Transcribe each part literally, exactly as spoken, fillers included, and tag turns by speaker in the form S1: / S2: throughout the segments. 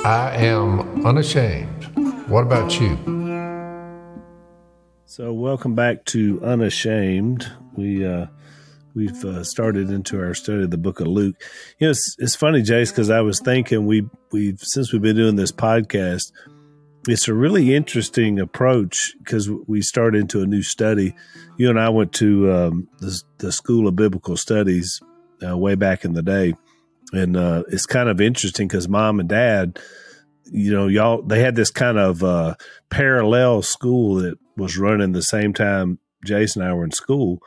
S1: I am unashamed. What about you?
S2: So welcome back to Unashamed. We, uh, we've uh, started into our study of the book of Luke. You know, it's, it's funny, Jace, because I was thinking we, we've, since we've been doing this podcast, it's a really interesting approach because we started into a new study. You and I went to um, the, the School of Biblical Studies uh, way back in the day. And uh, it's kind of interesting because mom and dad, you know, y'all, they had this kind of uh, parallel school that was running the same time Jason and I were in school.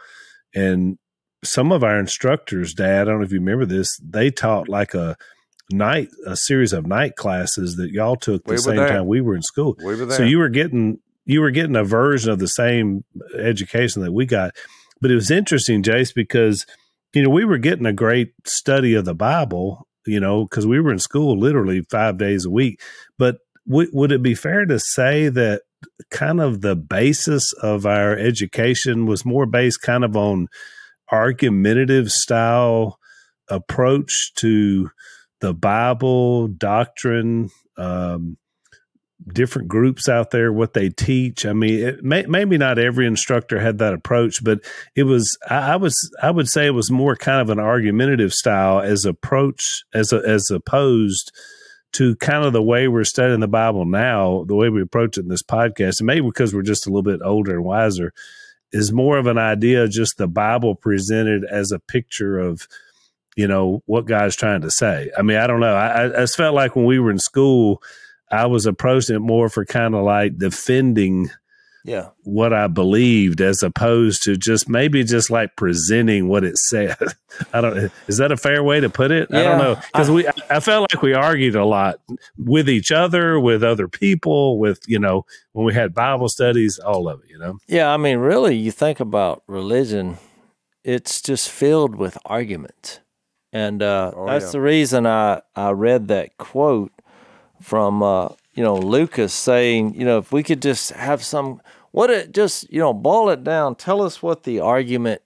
S2: And some of our instructors, Dad, I don't know if you remember this, they taught like a night, a series of night classes that y'all took the
S3: we
S2: same
S3: there.
S2: time we were in school.
S3: We were there.
S2: So you were getting, you were getting a version of the same education that we got. But it was interesting, Jace, because, you know, we were getting a great study of the Bible, you know, because we were in school literally five days a week. But w- would it be fair to say that kind of the basis of our education was more based kind of on argumentative style approach to the Bible, doctrine, um, different groups out there, what they teach? I mean, it may, maybe not every instructor had that approach, but it was, I, I was, I would say it was more kind of an argumentative style as approach, as a, as opposed to kind of the way we're studying the Bible now, the way we approach it in this podcast, and maybe because we're just a little bit older and wiser, is more of an idea, just the Bible presented as a picture of, you know, what God's trying to say. I mean, I don't know. I, I just felt like when we were in school, I was approaching it more for kind of like defending
S4: yeah.
S2: what I believed as opposed to just maybe just like presenting what it said. I don't, is that a fair way to put it?
S4: Yeah,
S2: I don't know. Cause I, we, I felt like we argued a lot with each other, with other people, with, you know, when we had Bible studies, all of it, you know?
S4: Yeah. I mean, really, you think about religion, it's just filled with arguments. And uh,
S3: oh,
S4: that's
S3: yeah.
S4: the reason I, I read that quote from, uh, you know, Lucas saying, you know, if we could just have some, what it just, you know, boil it down, tell us what the argument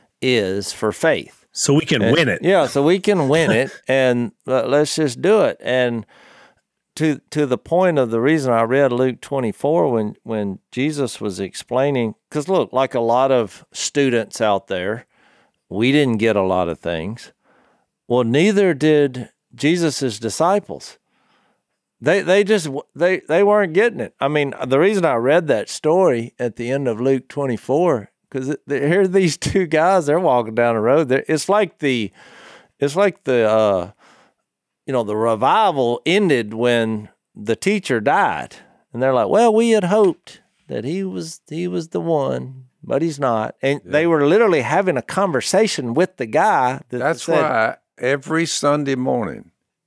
S4: is for faith.
S2: So we can
S4: and,
S2: win it.
S4: Yeah, so we can win it, and uh, let's just do it. And to to the point of the reason I read Luke twenty-four when, when Jesus was explaining, because look, like a lot of students out there, we didn't get a lot of things. Well, neither did Jesus' disciples. They they just they they weren't getting it. I mean, the reason I read that story at the end of Luke twenty-four, because here are these two guys. They're walking down the road. They're, it's like the it's like the uh, you know the revival ended when the teacher died, and they're like, well, we had hoped that he was he was the one, but he's not. And yeah. They were literally having a conversation with the guy. That
S3: That's
S4: said,
S3: why every Sunday morning,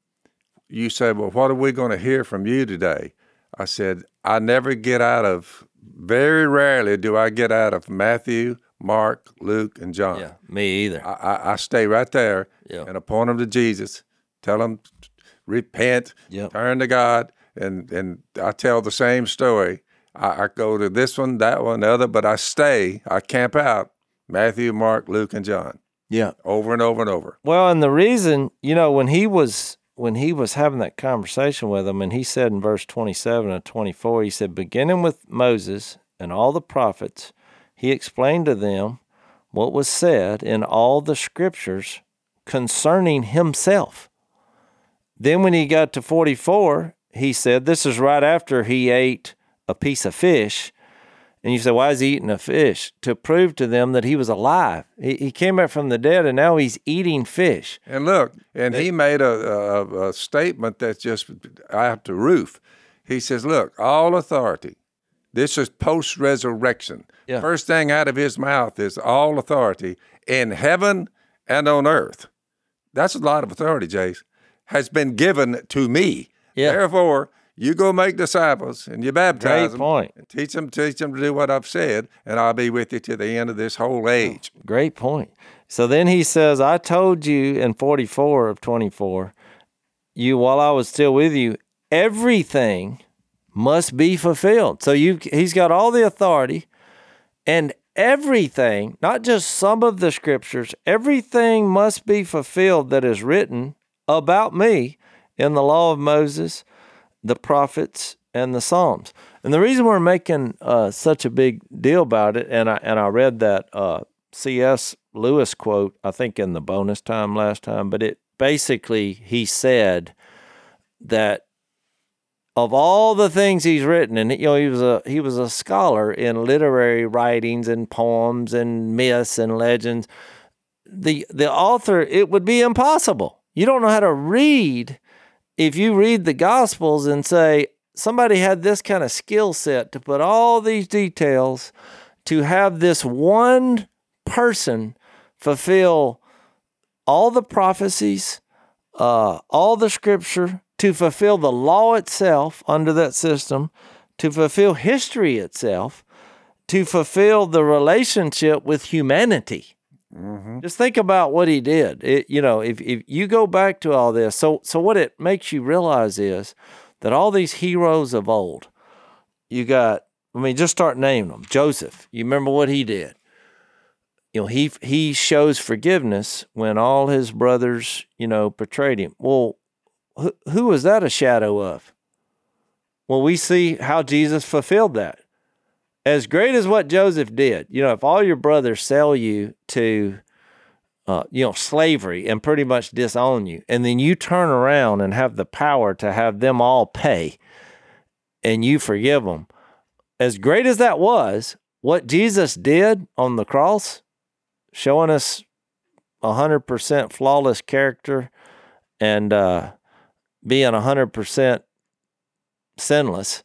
S3: you say, well, what are we going to hear from you today? I said, I never get out of, very rarely do I get out of Matthew, Mark, Luke, and John.
S4: Yeah, me either.
S3: I, I, I stay right there
S4: yeah.
S3: and I point them to Jesus, tell them, repent,
S4: yep.
S3: turn to God, and, and I tell the same story. I, I go to this one, that one, the other, but I stay, I camp out, Matthew, Mark, Luke, and John.
S4: Yeah.
S3: Over and over and over.
S4: Well, and the reason, you know, when he was when he was having that conversation with them, and he said in verse twenty-seven and twenty-four, he said, beginning with Moses and all the prophets, he explained to them what was said in all the scriptures concerning himself. Then when he got to forty-four, he said, this is right after he ate a piece of fish. And you say, why is he eating a fish? To prove to them that he was alive. He, he came back from the dead, and now he's eating fish.
S3: And look, and he made a, a, a statement that's just, I have to roof. He says, look, all authority. This is post-resurrection.
S4: Yeah.
S3: First thing out of his mouth is all authority in heaven and on earth. That's a lot of authority, Jace, has been given to me.
S4: Yeah.
S3: Therefore, you go make disciples and you baptize
S4: Great
S3: them
S4: point.
S3: and teach them, teach them to do what I've said, and I'll be with you to the end of this whole age.
S4: Great point. So then he says, I told you in forty-four of twenty-four, you, while I was still with you, everything must be fulfilled. So you, he's got all the authority, and everything, not just some of the scriptures, everything must be fulfilled that is written about me in the law of Moses, the prophets, and the Psalms. And the reason we're making uh, such a big deal about it, and I and I read that uh, C S Lewis quote, I think in the bonus time last time, but it basically, he said that of all the things he's written, and you know, he was a he was a scholar in literary writings and poems and myths and legends. The the author, it would be impossible. You don't know how to read if you read the Gospels and say, somebody had this kind of skill set to put all these details, to have this one person fulfill all the prophecies, uh, all the scripture, to fulfill the law itself under that system, to fulfill history itself, to fulfill the relationship with humanity. Mm-hmm. Just think about what he did. It, you know, if, if you go back to all this, so so what it makes you realize is that all these heroes of old, you got, I mean, just start naming them. Joseph, you remember what he did? You know, he he shows forgiveness when all his brothers, you know, betrayed him. Well, who, who was that a shadow of? Well, we see how Jesus fulfilled that. As great as what Joseph did, you know, if all your brothers sell you to, uh, you know, slavery and pretty much disown you, and then you turn around and have the power to have them all pay, and you forgive them, as great as that was, what Jesus did on the cross, showing us one hundred percent flawless character and uh, being one hundred percent sinless,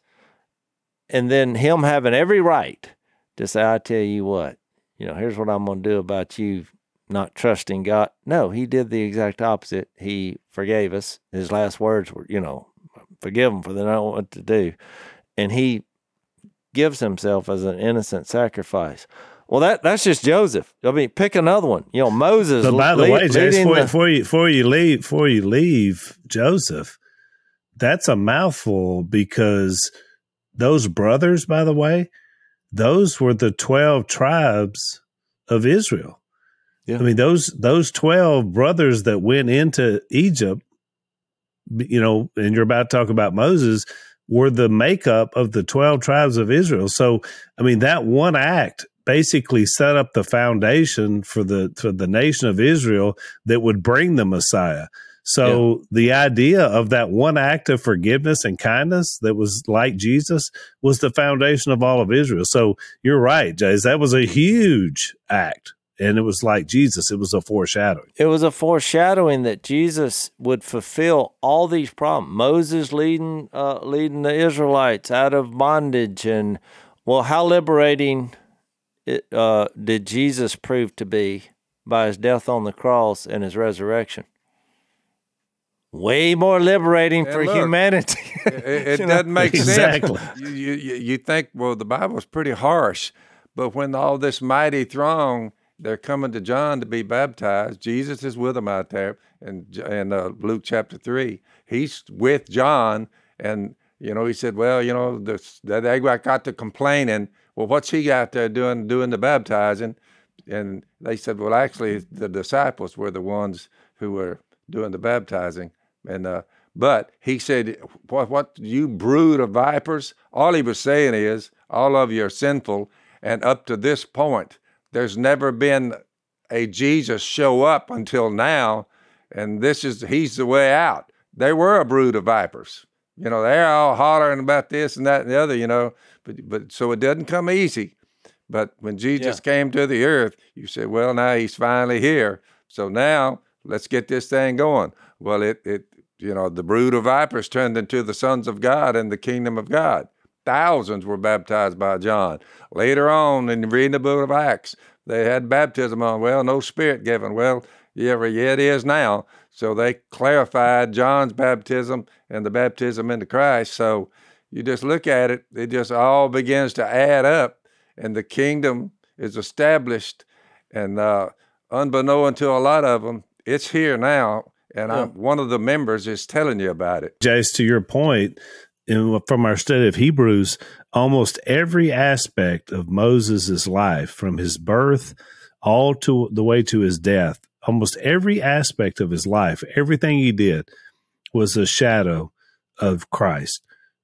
S4: and then him having every right to say, I tell you what, you know, here's what I'm going to do about you not trusting God. No, he did the exact opposite. He forgave us. His last words were, you know, forgive them for they don't know what to do. And he gives himself as an innocent sacrifice. Well, that that's just Joseph. I mean, pick another one. You know, Moses.
S2: But by the
S4: lead,
S2: way, Jace, before,
S4: the,
S2: before you before you leave before you leave Joseph, that's a mouthful, because those brothers, by the way, those were the twelve tribes of Israel. Yeah. I mean, those those twelve brothers that went into Egypt, you know, and you're about to talk about Moses, were the makeup of the twelve tribes of Israel. So, I mean, that one act basically set up the foundation for the for the nation of Israel that would bring the Messiah. So yeah. The idea of that one act of forgiveness and kindness that was like Jesus was the foundation of all of Israel. So you're right, Jays. That was a huge act, and it was like Jesus. It was a foreshadowing.
S4: It was a foreshadowing that Jesus would fulfill all these problems. Moses leading uh, leading the Israelites out of bondage, and well, how liberating it, uh, did Jesus prove to be by his death on the cross and his resurrection? Way more liberating and for look, humanity.
S3: It, it doesn't make
S2: exactly.
S3: sense. You, you, you think, well, the Bible's pretty harsh, but when all this mighty throng, they're coming to John to be baptized. Jesus is with them out there in, in uh, Luke chapter three. He's with John, and, you know, he said, well, you know, this, they got to complaining. Well, what's he out there doing, doing the baptizing? And they said, well, actually, the disciples were the ones who were doing the baptizing. And uh, but he said, what, what, you brood of vipers? All he was saying is, all of you are sinful, and up to this point, there's never been a Jesus show up until now, and this is, he's the way out. They were a brood of vipers. You know, they're all hollering about this and that and the other, you know, but, but so it doesn't come easy. But when Jesus yeah. came to the earth, you said, well, now he's finally here. So now let's get this thing going. Well, it, it, you know, the brood of vipers turned into the sons of God and the kingdom of God. Thousands were baptized by John. Later on, in reading the book of Acts, they had baptism on. Well, no spirit given. Well, yeah, yeah, it is now. So they clarified John's baptism and the baptism into Christ. So you just look at it, it just all begins to add up, and the kingdom is established. And uh, unbeknown to a lot of them, it's here now. And yeah. I'm, one of the members is telling you about it.
S2: Jace, to your point, in, from our study of Hebrews, almost every aspect of Moses' life, from his birth all to the way to his death, almost every aspect of his life, everything he did was a shadow of Christ.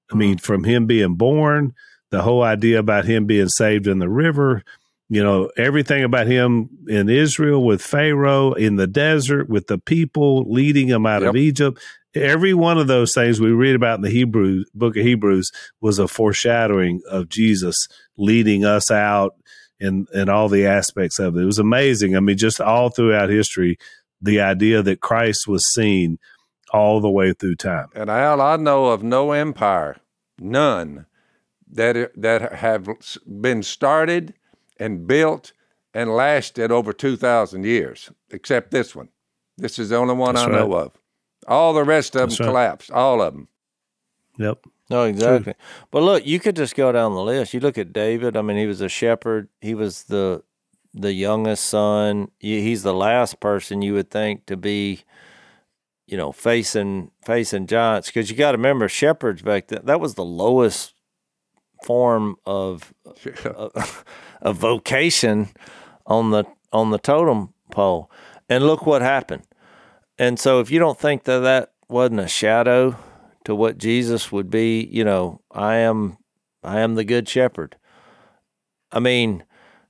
S2: I mean, from him being born, the whole idea about him being saved in the river, you know, everything about him in Israel with Pharaoh, in the desert with the people, leading them out
S3: Yep.
S2: of Egypt. Every one of those things we read about in the Hebrew book of Hebrews was a foreshadowing of Jesus leading us out in, in all the aspects of it. It was amazing. I mean, just all throughout history, the idea that Christ was seen all the way through time.
S3: And Al, I know of no empire, none, that that have been started and built and lasted over two thousand years, except this one. This is the only one
S2: That's
S3: I
S2: right.
S3: know of. All the rest of
S2: That's
S3: them
S2: right.
S3: collapsed, all of them.
S2: Yep.
S4: No, exactly. But look, you could just go down the list. You look at David. I mean, he was a shepherd. He was the the youngest son. He- He's the last person you would think to be, you know, facing facing giants. Because you got to remember, shepherds back then, that was the lowest form of a, a vocation on the on the totem pole. And look what happened. And so if you don't think that that wasn't a shadow to what Jesus would be, you know, I am I am the good shepherd. I mean,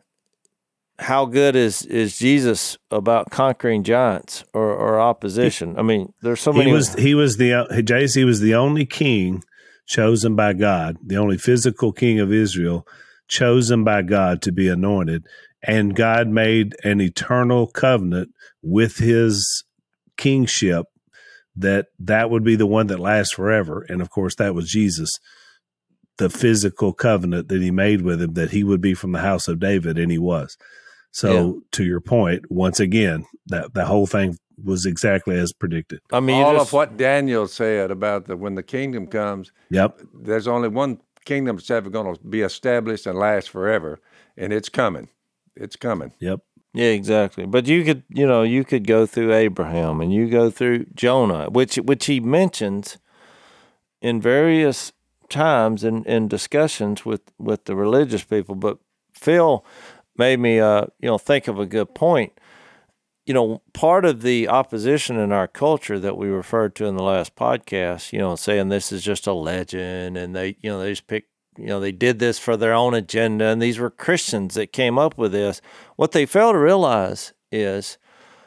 S4: how good is, is Jesus about conquering giants or, or opposition? I mean, there's so many.
S2: He was he was the Jace, he was the only king chosen by God, the only physical king of Israel chosen by God to be anointed, and God made an eternal covenant with his kingship that that would be the one that lasts forever. And of course, that was Jesus, the physical covenant that he made with him, that he would be from the house of David, and he was. So
S4: Yeah.
S2: to your point, once again, that the whole thing was exactly as predicted.
S4: I mean, you
S3: all
S4: just-
S3: of what Daniel said about the, when the kingdom comes,
S2: Yep.
S3: there's only one kingdom that's ever going to be established and last forever, and it's coming. It's coming.
S2: Yep.
S4: Yeah, exactly. But you could, you know, you could go through Abraham and you go through Jonah, which which he mentions in various times in, in discussions with, with the religious people. But Phil made me, uh, you know, think of a good point. You know, part of the opposition in our culture that we referred to in the last podcast, you know, saying this is just a legend and they, you know, they just pick, you know, they did this for their own agenda and these were Christians that came up with this. What they fail to realize is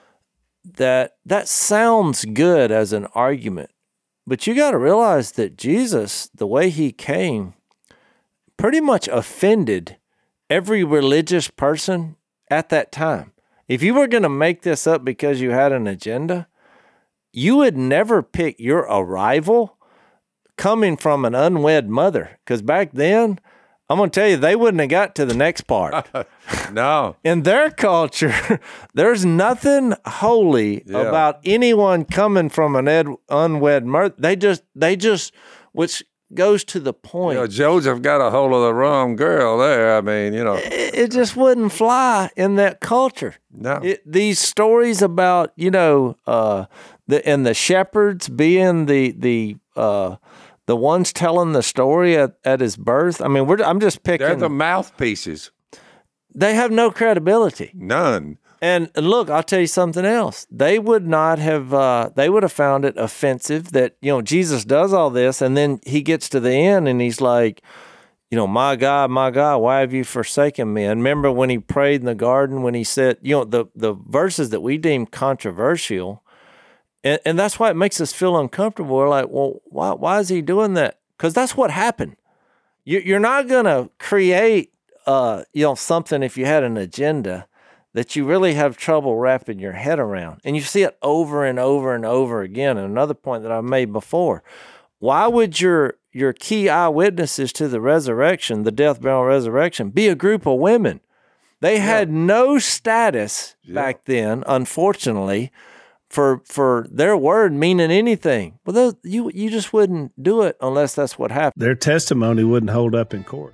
S4: that that sounds good as an argument, but you got to realize that Jesus, the way he came, pretty much offended every religious person at that time. If you were going to make this up because you had an agenda, you would never pick your arrival coming from an unwed mother. Because back then, I'm going to tell you, they wouldn't have got to the next part.
S3: No.
S4: In their culture, there's nothing holy
S3: Yeah.
S4: about anyone coming from an ed- unwed mother. They just, they just, which goes to the point.
S3: You know, Joseph got a hold of the wrong girl there. I mean, you know,
S4: it, it just wouldn't fly in that culture.
S3: no.
S4: It, these stories about, you know, uh, the and the shepherds being the the uh, the ones telling the story at, at his birth. I mean, we're I'm just picking.
S3: They're the mouthpieces.
S4: They have no credibility.
S3: None.
S4: And look, I'll tell you something else. They would not have. Uh, they would have found it offensive that, you know, Jesus does all this, and then he gets to the end and he's like, you know, my God, my God, why have you forsaken me? And remember when he prayed in the garden, when he said, you know, the the verses that we deem controversial, and, and that's why it makes us feel uncomfortable. We're like, well, why why is he doing that? Because that's what happened. You, you're not gonna create, uh, you know, something if you had an agenda that you really have trouble wrapping your head around. And you see it over and over and over again. And another point that I made before, why would your your key eyewitnesses to the resurrection, the death, burial, and resurrection, be a group of women? They had no status
S3: Yeah.
S4: back then, unfortunately, for for their word meaning anything. Well, those, you you just wouldn't do it unless that's what happened.
S2: Their testimony wouldn't hold up in court.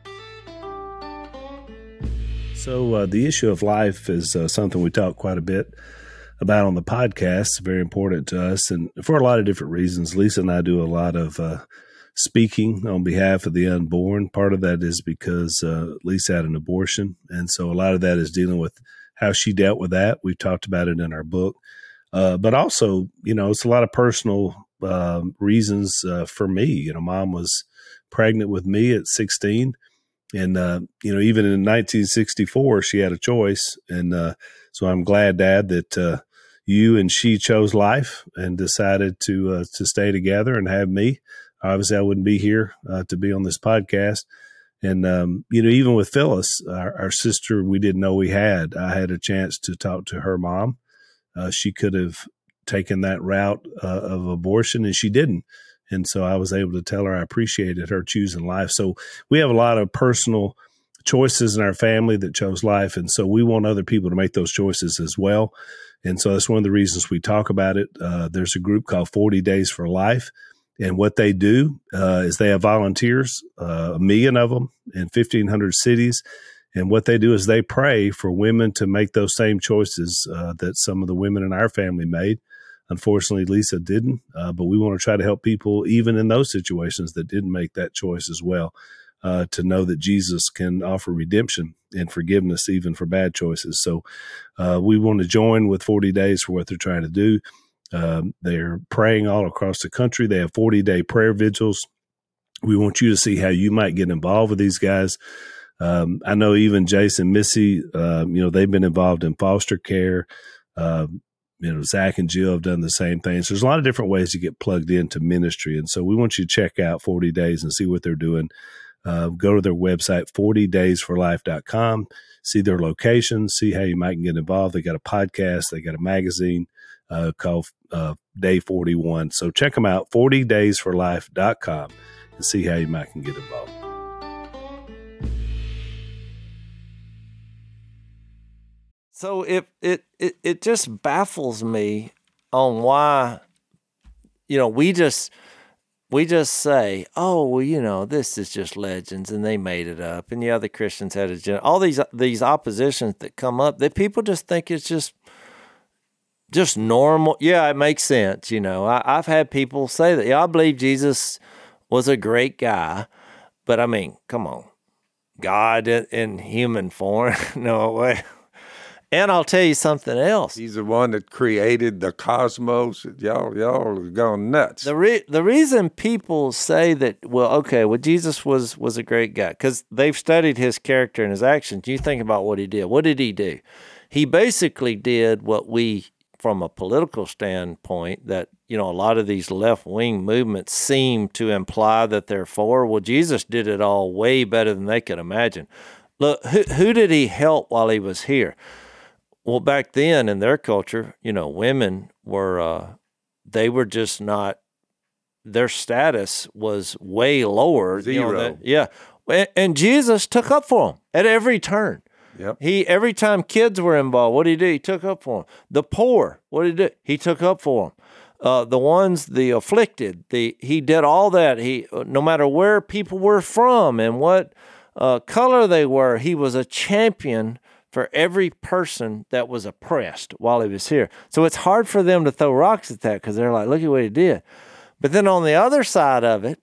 S2: So uh, the issue of life is uh, something we talk quite a bit about on the podcast. It's very important to us, and for a lot of different reasons. Lisa and I do a lot of uh, speaking on behalf of the unborn. Part of that is because uh, Lisa had an abortion, and so a lot of that is dealing with how she dealt with that. We've talked about it in our book. Uh, but also, you know, it's a lot of personal um, reasons uh, for me. You know, mom was pregnant with me at sixteen. And, uh, you know, even in nineteen sixty-four, she had a choice. And uh, so I'm glad, Dad, that uh, you and she chose life and decided to uh, to stay together and have me. Obviously, I wouldn't be here uh, to be on this podcast. And, um, you know, even with Phyllis, our, our sister we didn't know we had, I had a chance to talk to her mom. Uh, she could have taken that route uh, of abortion, and she didn't. And so I was able to tell her I appreciated her choosing life. So we have a lot of personal choices in our family that chose life. And so we want other people to make those choices as well. And so that's one of the reasons we talk about it. Uh, there's a group called forty Days for Life. And what they do uh, is they have volunteers, uh, a million of them in fifteen hundred cities. And what they do is they pray for women to make those same choices uh, that some of the women in our family made. Unfortunately, Lisa didn't, uh, but we want to try to help people even in those situations that didn't make that choice as well, uh, to know that Jesus can offer redemption and forgiveness even for bad choices. So uh, we want to join with forty Days for what they're trying to do. Um, they're praying all across the country. They have forty-day prayer vigils. We want you to see how you might get involved with these guys. Um, I know even Jason, Missy, uh, you know, they've been involved in foster care. Uh, you know, Zach and Jill have done the same thing. So there's a lot of different ways to get plugged into ministry. And so we want you to check out forty Days and see what they're doing. Uh, go to their website, forty days for life dot com, see their location, see how you might get involved. They got a podcast. They got a magazine uh, called uh, Day forty-one. So check them out, forty days for life dot com, and see how you might can get involved.
S4: So it, it it it just baffles me on why, you know, we just we just say, oh, well, you know, this is just legends and they made it up, and the other Christians had a gen- all these these oppositions that come up that people just think it's just just normal. Yeah, it makes sense. You know, I, I've had people say that. Yeah, I believe Jesus was a great guy, but I mean, come on, God in, in human form? No way. And I'll tell you something else.
S3: He's the one that created the cosmos. Y'all, y'all are going nuts.
S4: The re- the reason people say that, well, okay, well, Jesus was was a great guy, because they've studied his character and his actions. You think about what he did. What did he do? He basically did what we, from a political standpoint, that, you know, a lot of these left-wing movements seem to imply that they're for. Well, Jesus did it all way better than they could imagine. Look, who, who did he help while he was here? Well, back then in their culture, you know, women were, uh, they were just not, their status was way lower.
S3: Zero.
S4: You know, that, yeah. And, and Jesus took up for them at every turn.
S3: Yep.
S4: He, every time kids were involved, what did he do? He took up for them. The poor, what did he do? He took up for them. Uh, the ones, the afflicted, the, he did all that. He, no matter where people were from and what uh, color they were, he was a champion for every person that was oppressed while he was here. So it's hard for them to throw rocks at that, because they're like, look at what he did. But then on the other side of it,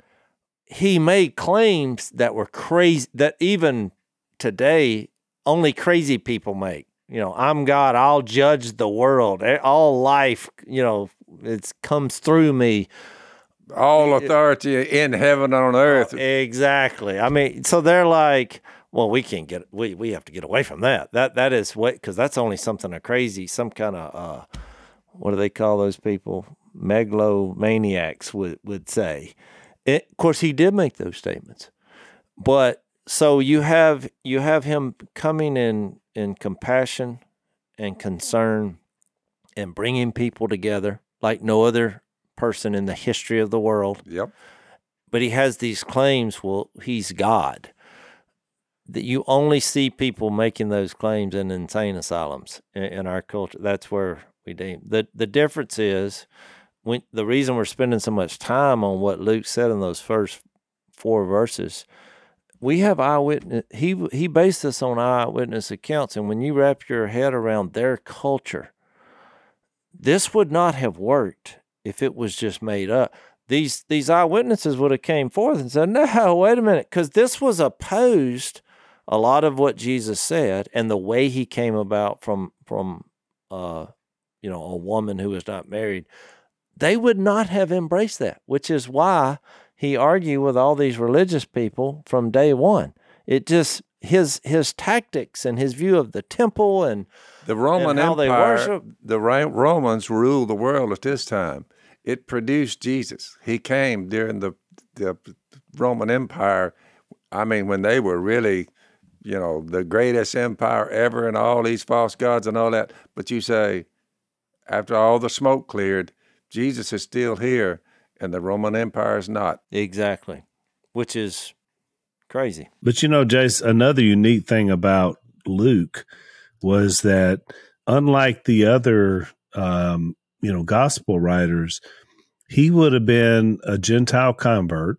S4: he made claims that were crazy, that even today only crazy people make. You know, I'm God, I'll judge the world. All life, you know, it comes through me.
S3: All authority in heaven and on earth.
S4: Exactly. I mean, so they're like, well, we can't get, we, we have to get away from that. That That is what, because that's only something a crazy, some kind of, uh, what do they call those people? Megalomaniacs would, would say. It, of course, he did make those statements. But so you have, you have him coming in, in compassion and concern and bringing people together like no other person in the history of the world.
S3: Yep.
S4: But he has these claims, well, he's God. That you only see people making those claims in insane asylums in, in our culture. That's where we deem. The the difference is, when, the reason we're spending so much time on what Luke said in those first four verses, we have eyewitness. He he based this on eyewitness accounts, and when you wrap your head around their culture, this would not have worked if it was just made up. These these eyewitnesses would have came forth and said, no, wait a minute, because this was opposed. A lot of what Jesus said and the way he came about from, from uh, you know, a woman who was not married, they would not have embraced that, which is why he argued with all these religious people from day one. It just, his his tactics and his view of the temple and
S3: the Roman
S4: and how
S3: Empire,
S4: they worship.
S3: the Ra- Romans ruled the world at this time. It produced Jesus. He came during the, the Roman Empire. I mean, when they were really, you know, the greatest empire ever and all these false gods and all that. But you say, after all the smoke cleared, Jesus is still here and the Roman Empire is not.
S4: Exactly, which is crazy.
S2: But you know, Jace, another unique thing about Luke was that unlike the other, um, you know, gospel writers, he would have been a Gentile convert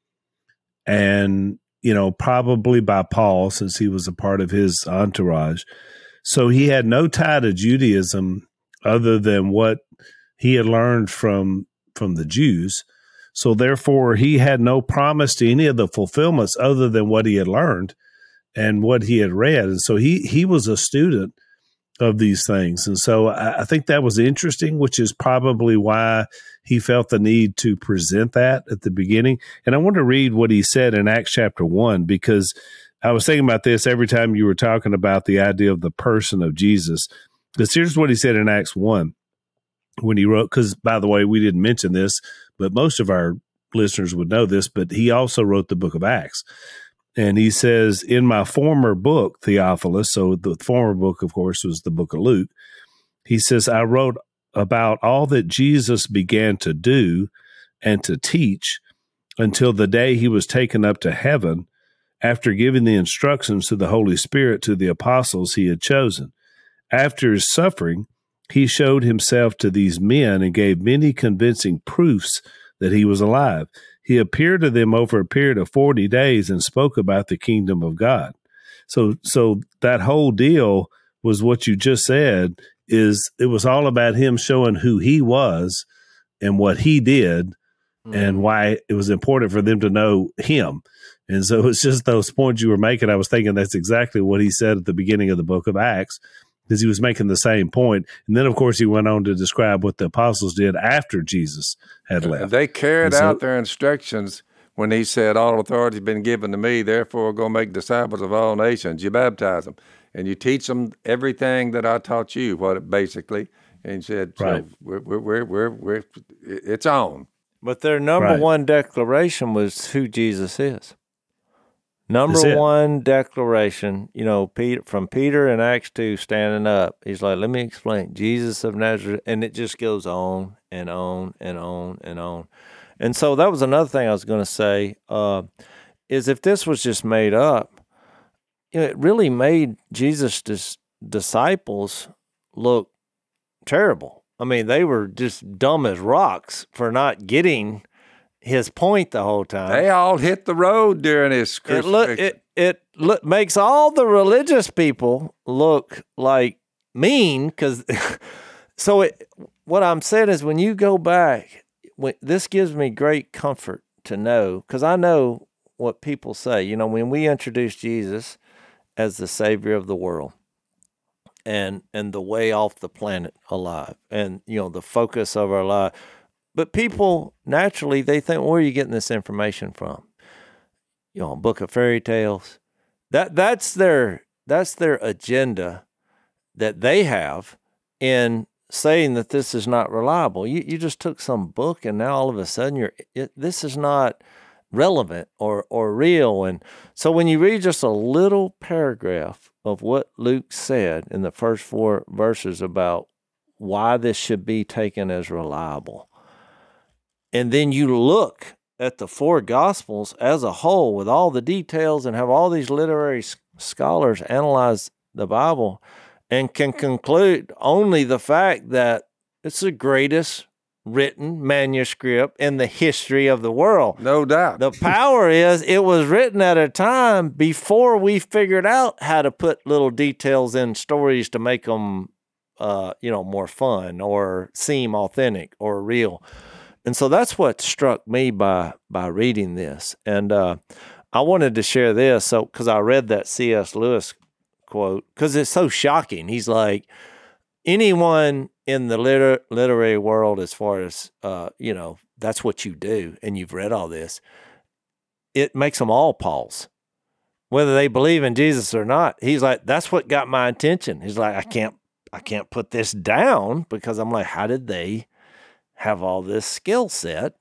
S2: and, you know, probably by Paul since he was a part of his entourage. So he had no tie to Judaism other than what he had learned from from the Jews. So therefore, he had no promise to any of the fulfillments other than what he had learned and what he had read. And so he he was a student of these things. And so I, I think that was interesting, which is probably why he felt the need to present that at the beginning. And I want to read what he said in Acts chapter one, because I was thinking about this every time you were talking about the idea of the person of Jesus. Because here's what he said in Acts one when he wrote, because by the way, we didn't mention this, but most of our listeners would know this, but he also wrote the book of Acts. And he says, in my former book, Theophilus, so the former book, of course, was the book of Luke, he says, I wrote about all that Jesus began to do and to teach until the day he was taken up to heaven after giving the instructions to the Holy Spirit to the apostles he had chosen. After his suffering, he showed himself to these men and gave many convincing proofs that he was alive. He appeared to them over a period of forty days and spoke about the kingdom of God. So, so that whole deal was what you just said, is it was all about him showing who he was and what he did mm. and why it was important for them to know him. And so it's just those points you were making. I was thinking that's exactly what he said at the beginning of the book of Acts, because he was making the same point. And then, of course, he went on to describe what the apostles did after Jesus had left.
S3: They carried
S2: so,
S3: out their instructions when he said, all authority has been given to me, therefore go make disciples of all nations. You baptize them, and you teach them everything that I taught you, what basically. And he said,
S2: right.
S3: so we're, we're, we're, we're, it's on.
S4: But their number
S2: right.
S4: one declaration was who Jesus is. Number one declaration, you know, Peter, from Peter in Acts two, standing up, he's like, let me explain, Jesus of Nazareth, and it just goes on and on and on and on. And so that was another thing I was going to say, uh, is if this was just made up, you know, it really made Jesus' dis- disciples look terrible. I mean, they were just dumb as rocks for not getting his point the whole time.
S3: They all hit the road during his crucifixion.
S4: It, look, it, it look, makes all the religious people look like mean, because so it, what I'm saying is when you go back, when, this gives me great comfort to know, because I know what people say. You know, when we introduce Jesus as the Savior of the world and and the way off the planet alive, and, you know, the focus of our life, but people, naturally, they think, where are you getting this information from? You know, a book of fairy tales. That that's their that's their agenda that they have in saying that this is not reliable. You you just took some book and now all of a sudden you're it, this is not relevant or or real. And so when you read just a little paragraph of what Luke said in the first four verses about why this should be taken as reliable, and then you look at the four Gospels as a whole with all the details and have all these literary s- scholars analyze the Bible and can conclude only the fact that it's the greatest written manuscript in the history of the world.
S3: No doubt.
S4: The power is it was written at a time before we figured out how to put little details in stories to make them, uh, you know, more fun or seem authentic or real. And so that's what struck me by by reading this. And uh, I wanted to share this so because I read that C S Lewis quote, because it's so shocking. He's like, anyone in the liter- literary world, as far as, uh, you know, that's what you do, and you've read all this, it makes them all pause. Whether they believe in Jesus or not, he's like, that's what got my attention. He's like, I can't, I can't put this down, because I'm like, how did they have all this skill set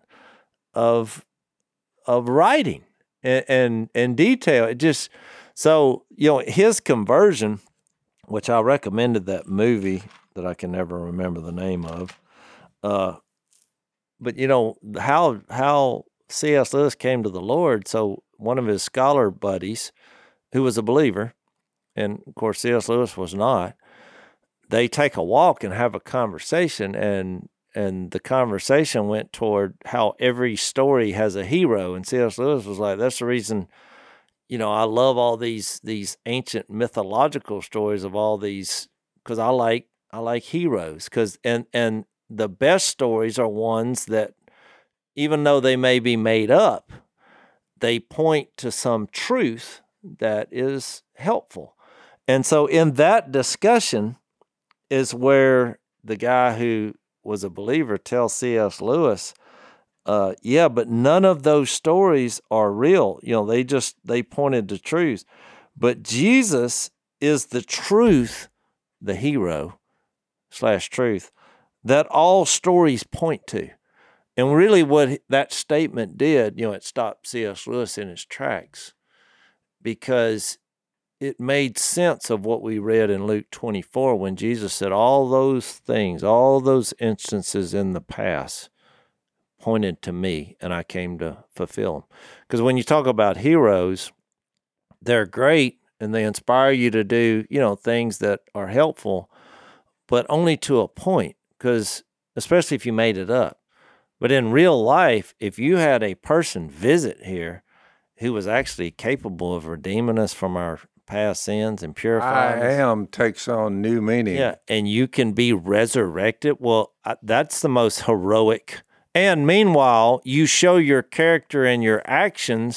S4: of, of writing and, and, and detail? It just, so, you know, his conversion, which I recommended that movie that I can never remember the name of. Uh, but you know, how, how C S Lewis came to the Lord. So one of his scholar buddies, who was a believer, and of course C S Lewis was not, they take a walk and have a conversation, and and the conversation went toward how every story has a hero. And C S Lewis was like, that's the reason, you know, I love all these these ancient mythological stories of all these, because I like I like heroes, because and and the best stories are ones that, even though they may be made up, they point to some truth that is helpful. And so in that discussion is where the guy who was a believer tells C S Lewis, uh, yeah, but none of those stories are real. You know, they just, they pointed to truth. But Jesus is the truth, the hero slash truth, that all stories point to. And really what that statement did, you know, it stopped C S Lewis in his tracks, because it made sense of what we read in Luke twenty-four when Jesus said all those things, all those instances in the past pointed to me, and I came to fulfill them. Because when you talk about heroes, they're great and they inspire you to do, you know, things that are helpful, but only to a point, because especially if you made it up. But in real life, if you had a person visit here who was actually capable of redeeming us from our past sins and purifying
S3: I
S4: us,
S3: am takes on new meaning.
S4: yeah, and you can be resurrected, well, I, that's the most heroic. And meanwhile, you show your character and your actions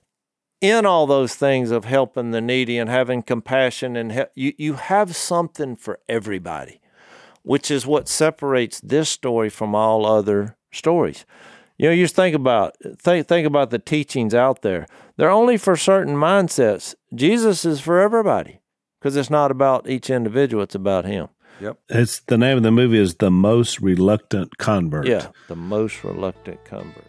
S4: in all those things of helping the needy and having compassion, and he- you, you have something for everybody, which is what separates this story from all other stories. You know, you just think about think think about the teachings out there. They're only for certain mindsets. Jesus is for everybody, because it's not about each individual, it's about him.
S3: Yep.
S2: It's the name of the movie is The Most Reluctant Convert.
S4: Yeah, The Most Reluctant Convert.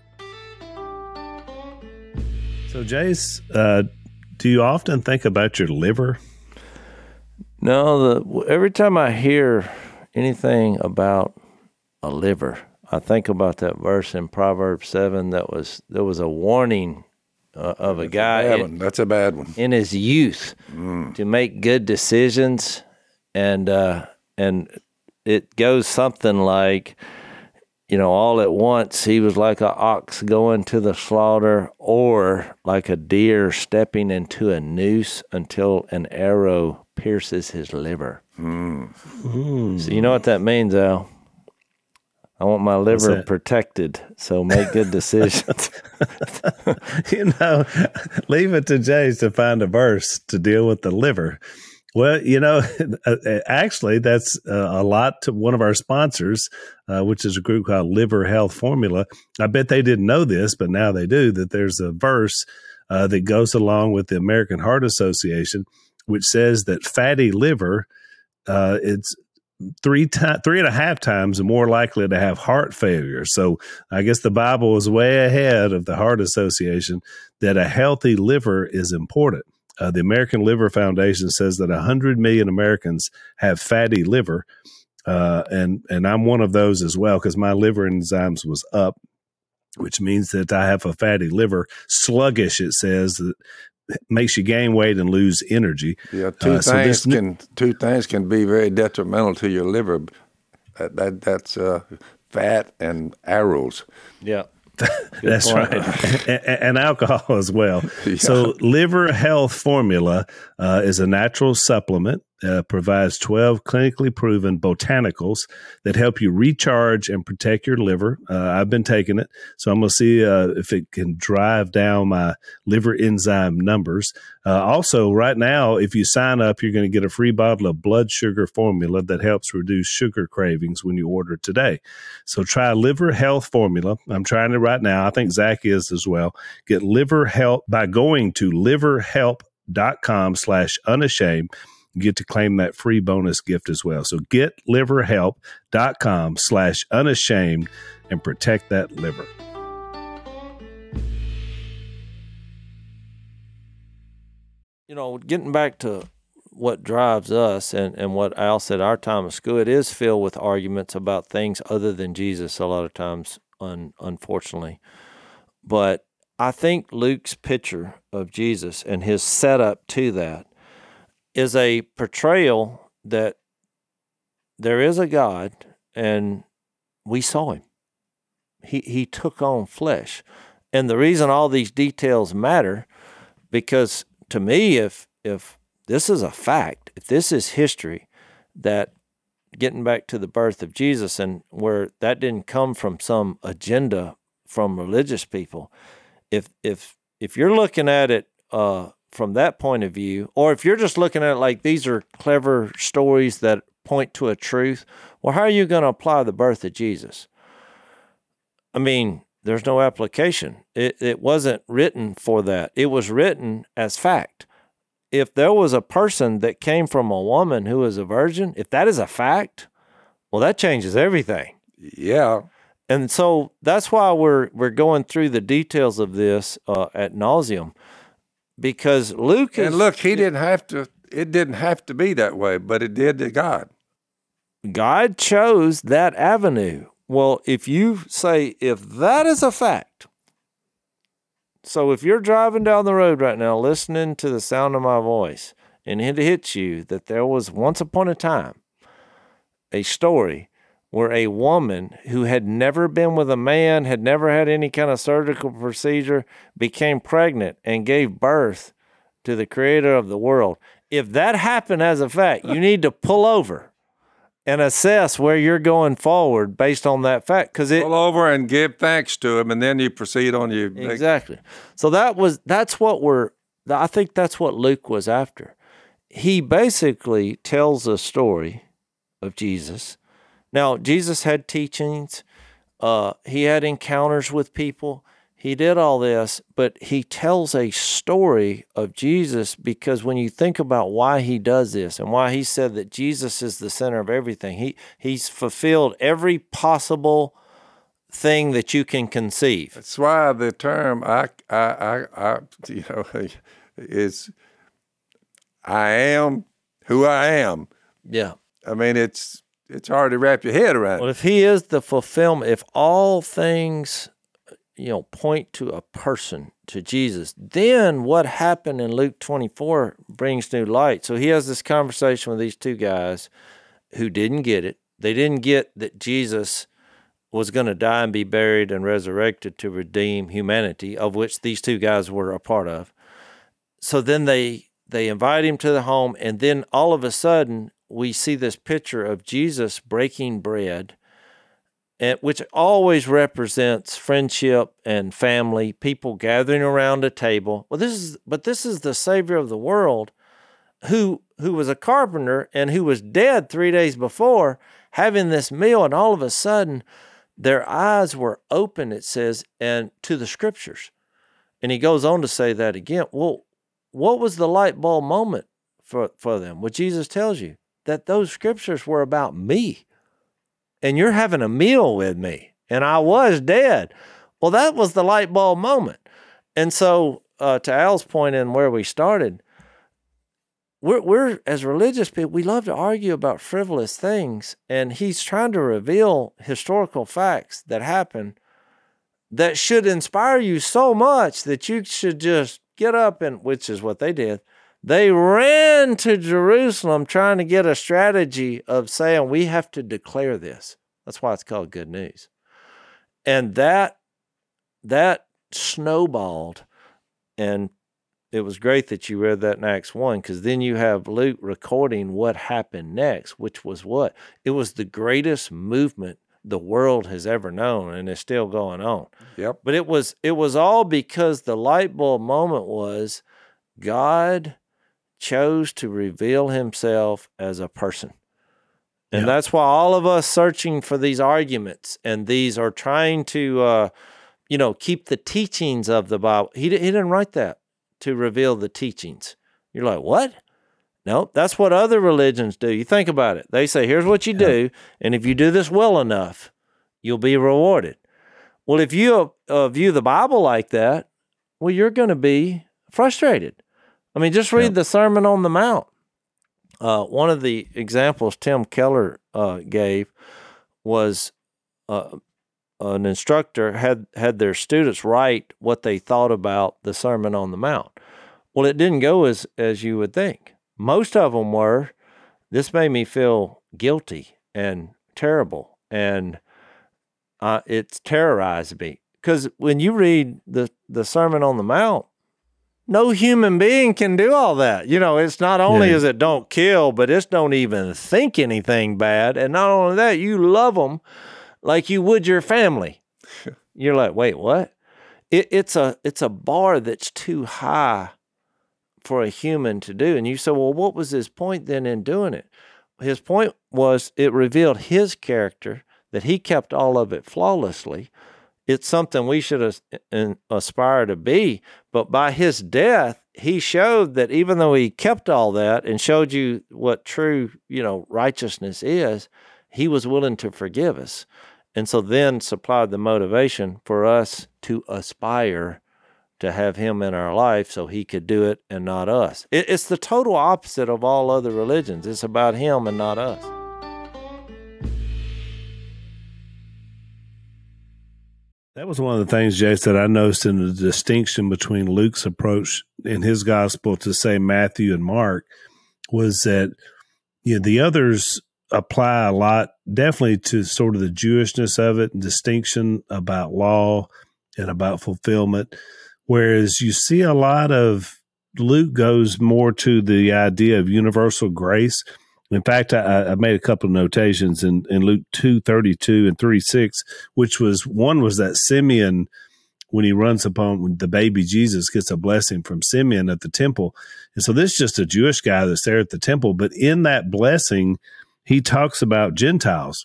S2: So, Jace, uh, do you often think about your liver?
S4: No, the every time I hear anything about a liver, I think about that verse in Proverbs seven that was, there was a warning uh, of a
S3: That's
S4: guy
S3: a bad
S4: in,
S3: one. That's a bad one.
S4: in his youth
S3: Mm.
S4: to make good decisions, and uh, and it goes something like, you know, all at once he was like an ox going to the slaughter, or like a deer stepping into a noose until an arrow pierces his liver.
S3: Mm.
S2: Mm.
S4: So you know what that means, Al? I want my liver
S2: that?
S4: protected, so make good decisions.
S2: You know, leave it to Jace to find a verse to deal with the liver. Well, you know, actually, that's a lot to one of our sponsors, uh, which is a group called Liver Health Formula. I bet they didn't know this, but now they do, that there's a verse uh, that goes along with the American Heart Association, which says that fatty liver, uh, it's three ti- three and a half times more likely to have heart failure. So I guess the Bible is way ahead of the Heart Association that a healthy liver is important. Uh, the American Liver Foundation says that one hundred million Americans have fatty liver, uh, and and I'm one of those as well, because my liver enzymes was up, which means that I have a fatty liver. Sluggish, it says, that makes you gain weight and lose energy.
S3: Yeah, two
S2: Uh, so
S3: things
S2: this-
S3: can two things can be very detrimental to your liver. That, that that's uh, fat and arrows.
S4: Yeah.
S2: That's
S4: point.
S2: right. and, and alcohol as well.
S3: Yeah.
S2: So Liver Health Formula uh, is a natural supplement. uh, provides twelve clinically proven botanicals that help you recharge and protect your liver. Uh, I've been taking it, so I'm going to see uh, if it can drive down my liver enzyme numbers. Uh, also, right now, if you sign up, you're going to get a free bottle of blood sugar formula that helps reduce sugar cravings when you order today. So try Liver Health Formula. I'm trying it right now. I think Zach is as well. Get Liver Health by going to liverhelp.com slash unashamed. You get to claim that free bonus gift as well. So get liverhelp.com slash unashamed and protect that liver.
S4: You know, getting back to what drives us and, and what Al said, our time of school, it is filled with arguments about things other than Jesus a lot of times, un, unfortunately. But I think Luke's picture of Jesus and his setup to that is a portrayal that there is a God and we saw him. He he took on flesh. And the reason all these details matter, because to me, if if this is a fact, if this is history, that getting back to the birth of Jesus and where that didn't come from some agenda from religious people, if if if you're looking at it uh, from that point of view, or if you're just looking at it like these are clever stories that point to a truth, well, how are you going to apply the birth of Jesus? I mean, there's no application. It, it wasn't written for that. It was written as fact. If there was a person that came from a woman who was a virgin, if that is a fact, well, that changes everything.
S3: Yeah.
S4: And so that's why we're we're going through the details of this uh, ad nauseum, because Luke is,
S3: and look, he didn't have to. It didn't have to be that way, but it did to God.
S4: God chose that avenue. Well, if you say, if that is a fact, so if you're driving down the road right now, listening to the sound of my voice, and it hits you that there was once upon a time a story where a woman who had never been with a man, had never had any kind of surgical procedure, became pregnant and gave birth to the creator of the world. If that happened as a fact, you need to pull over and assess where you're going forward based on that fact. Because it
S3: pull over and give thanks to him, and then you proceed on your
S4: exactly. So that was that's what we're. I think that's what Luke was after. He basically tells a story of Jesus. Now, Jesus had teachings. Uh, he had encounters with people. He did all this, but he tells a story of Jesus because when you think about why he does this and why he said that Jesus is the center of everything, he he's fulfilled every possible thing that you can conceive.
S3: That's why the term I I I, I you know is I am who I am.
S4: Yeah.
S3: I mean, it's it's hard to wrap your head around.
S4: Well, if he is the fulfillment, if all things, you know, point to a person, to Jesus, then what happened in Luke twenty-four brings new light. So he has this conversation with these two guys who didn't get it. They didn't get that Jesus was going to die and be buried and resurrected to redeem humanity, of which these two guys were a part of. So then they they invite him to the home, and then all of a sudden we see this picture of Jesus breaking bread, and, which always represents friendship and family, people gathering around a table. Well, this is but this is the Savior of the world, who who was a carpenter and who was dead three days before, having this meal, and all of a sudden their eyes were open, it says, and to the scriptures. And he goes on to say that again. Well, what was the light bulb moment for, for them? Well, Jesus tells you that those scriptures were about me. And you're having a meal with me. And I was dead. Well, that was the light bulb moment. And so uh, to Al's point and where we started, we're, we're, as religious people, we love to argue about frivolous things. And he's trying to reveal historical facts that happen that should inspire you so much that you should just get up and, which is what they did. They ran to Jerusalem trying to get a strategy of saying, we have to declare this. That's why it's called good news. And that, that snowballed, and it was great that you read that in Acts one, because then you have Luke recording what happened next, which was what? It was the greatest movement the world has ever known, and it's still going on.
S3: Yep.
S4: But it was it was all because the light bulb moment was God chose to reveal himself as a person. And
S2: Yeah.
S4: that's why all of us searching for these arguments and these are trying to, uh, you know, keep the teachings of the Bible. He, he didn't write that to reveal the teachings. You're like, what? No, that's what other religions do. You think about it. They say, here's what you
S2: Yeah.
S4: do, and if you do this well enough, you'll be rewarded. Well, if you uh, view the Bible like that, well, you're going to be frustrated. I mean, just read
S2: Yeah.
S4: the Sermon on the Mount. Uh, one of the examples Tim Keller uh, gave was uh, an instructor had, had their students write what they thought about the Sermon on the Mount. Well, it didn't go as, as you would think. Most of them were, this made me feel guilty and terrible, and uh, it's terrorized me. Because when you read the, the Sermon on the Mount, no human being can do all that. You know, it's not only
S2: Yeah.
S4: is it don't kill, but it's don't even think anything bad. And not only that, you love them like you would your family. You're like, wait, what? It, it's a it's a bar that's too high for a human to do. And you say, well, what was his point then in doing it? His point was it revealed his character, that he kept all of it flawlessly. It's something we should as- aspire to be. But by his death, he showed that even though he kept all that and showed you what true, you know, righteousness is, he was willing to forgive us. And so then supplied the motivation for us to aspire to have him in our life so he could do it and not us. It, it's the total opposite of all other religions. It's about him and not us.
S2: That was one of the things, Jace, that I noticed in the distinction between Luke's approach in his gospel to, say, Matthew and Mark, was that, you know, the others apply a lot, definitely to sort of the Jewishness of it and distinction about law and about fulfillment, whereas you see a lot of Luke goes more to the idea of universal grace. In fact, I, I made a couple of notations in, in Luke two thirty-two and three six, which was, one was that Simeon, when he runs upon when the baby Jesus, gets a blessing from Simeon at the temple. And so this is just a Jewish guy that's there at the temple. But in that blessing, he talks about Gentiles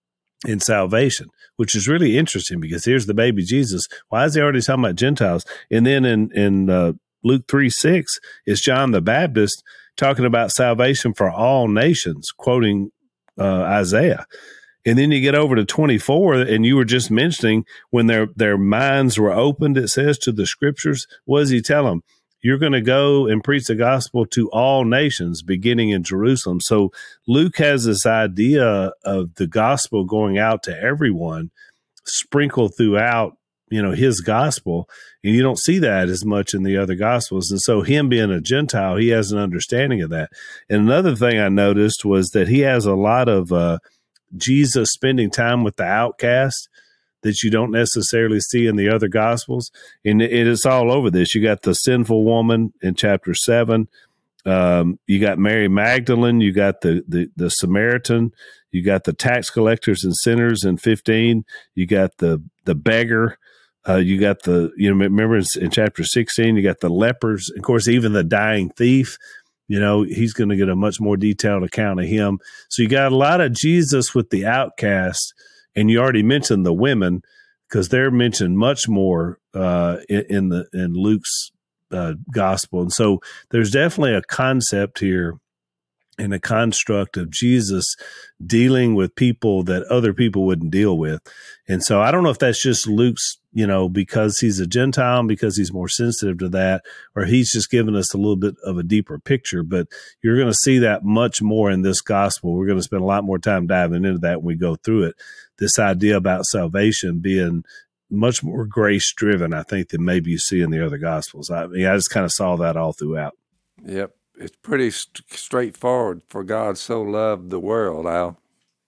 S2: in salvation, which is really interesting because here's the baby Jesus. Why is he already talking about Gentiles? And then in, in uh, Luke three six, is John the Baptist talking about salvation for all nations, quoting uh, Isaiah. And then you get over to twenty-four, and you were just mentioning when their their minds were opened, it says, to the scriptures. What does he tell them? You're going to go and preach the gospel to all nations, beginning in Jerusalem. So Luke has this idea of the gospel going out to everyone, sprinkled throughout, you know, his gospel. And you don't see that as much in the other gospels. And so him being a Gentile, he has an understanding of that. And another thing I noticed was that he has a lot of uh, Jesus spending time with the outcast that you don't necessarily see in the other gospels. And it, it's all over this. You got the sinful woman in chapter seven. Um, you got Mary Magdalene. You got the, the, the Samaritan. You got the tax collectors and sinners in fifteen. You got the, the beggar. Uh, you got the, you know, remember in, in chapter sixteen, you got the lepers. Of course, even the dying thief, you know, he's going to get a much more detailed account of him. So you got a lot of Jesus with the outcast, and you already mentioned the women because they're mentioned much more uh, in, in the in Luke's uh, gospel. And so there's definitely a concept here and a construct of Jesus dealing with people that other people wouldn't deal with. And so I don't know if that's just Luke's, you know, because he's a Gentile and because he's more sensitive to that, or he's just giving us a little bit of a deeper picture. But you're going to see that much more in this gospel. We're going to spend a lot more time diving into that when we go through it. This idea about salvation being much more grace driven, I think, than maybe you see in the other gospels. I mean, I just kind of saw that all throughout.
S3: Yep. It's pretty st- straightforward. For God so loved the world, Al,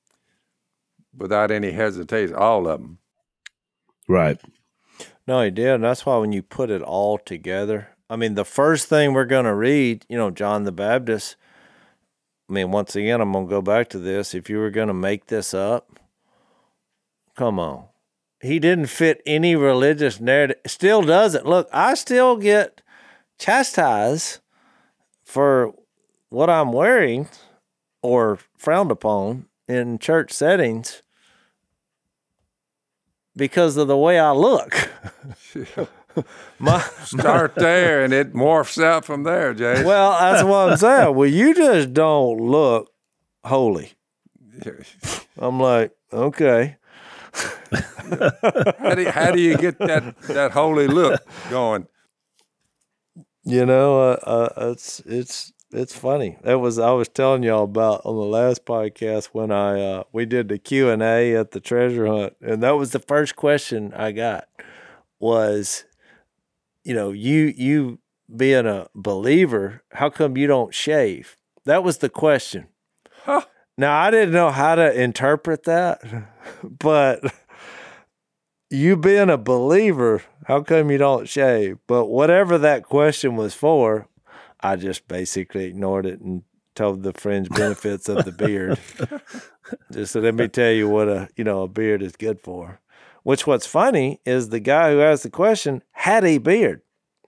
S3: without any hesitation, all of them.
S2: Right.
S4: No, he did. And that's why when you put it all together, I mean, the first thing we're going to read, you know, John the Baptist, I mean, once again, I'm going to go back to this. If you were going to make this up, come on. He didn't fit any religious narrative. Still doesn't. Look, I still get chastised for what I'm wearing or frowned upon in church settings because of the way I look. My,
S3: Start there, and it morphs out from there, Jay.
S4: Well, that's what I'm saying. Well, you just don't look holy. I'm like, okay.
S3: how, do, how do you get that, that holy look going?
S4: You know, uh, uh, it's it's it's funny. That was I was telling y'all about on the last podcast when I uh, we did the Q and A at the treasure hunt, and that was the first question I got was, you know, you you being a believer, how come you don't shave? That was the question.
S3: Huh.
S4: Now, I didn't know how to interpret that, but you being a believer, how come you don't shave? But whatever that question was for, I just basically ignored it and told the fringe benefits of the beard. Just so let me tell you what a, you know, a beard is good for. Which what's funny is the guy who asked the question had a beard.